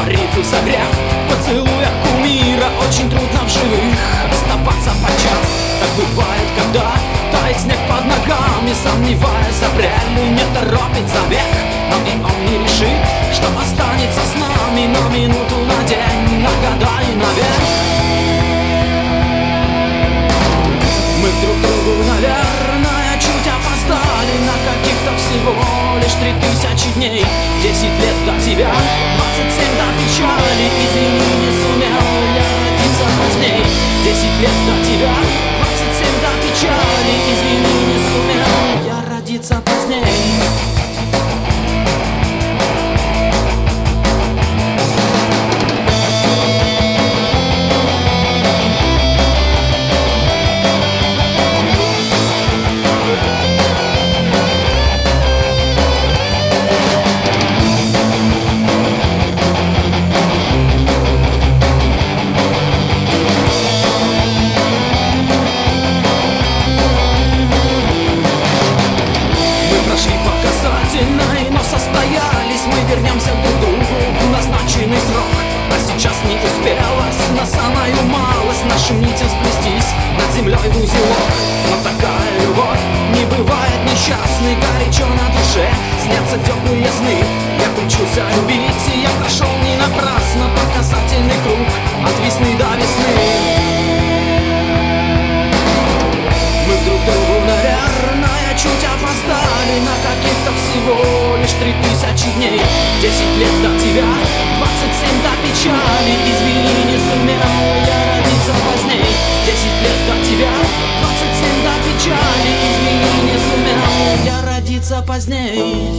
тарифы за грех. В поцелуях кумира очень трудно в живых оставаться подчас. Так бывает, когда тает снег под ногами, сомневаясь, апрель не торопит забег. Но и он не решит, что останется с нами на минуту, на день, на года и на век. Мы друг другу, наверное, чуть опоздали на каких-то всего лишь 3000 дней. 10 лет до тебя, 27 до печали. Извини, не сумел я родиться поздней. 10 лет до тебя, 27 до печали. Извини, не сумел я родиться поздней. Но состоялись, мы вернемся друг к другу в назначенный срок. А сейчас не успелось на самую малость нашим нитям сплестись над землей в узелок. Но такая любовь не бывает несчастной, горячо на душе снятся теплые сны. Я учился любить, и я прошел не напрасно по касательный круг от весны до весны. Мы друг другу, наверное, чуть опоздали на каких-то всего лишь 3000 дней. 10 лет до тебя, 27 до печали. Извини, не сумел я родиться поздней. 10 лет до тебя, 27 до печали. Извини, не сумел я родиться поздней.